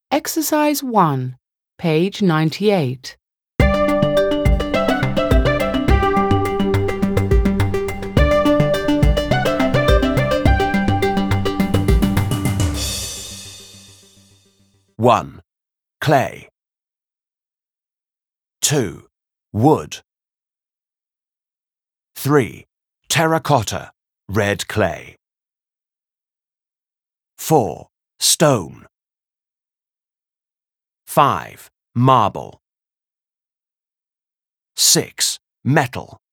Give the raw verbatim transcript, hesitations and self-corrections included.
Exercise one, page ninety-eight. one. Clay. two. Wood. three. Terracotta, red clay. four. Stone. five. Marble. six. Metal.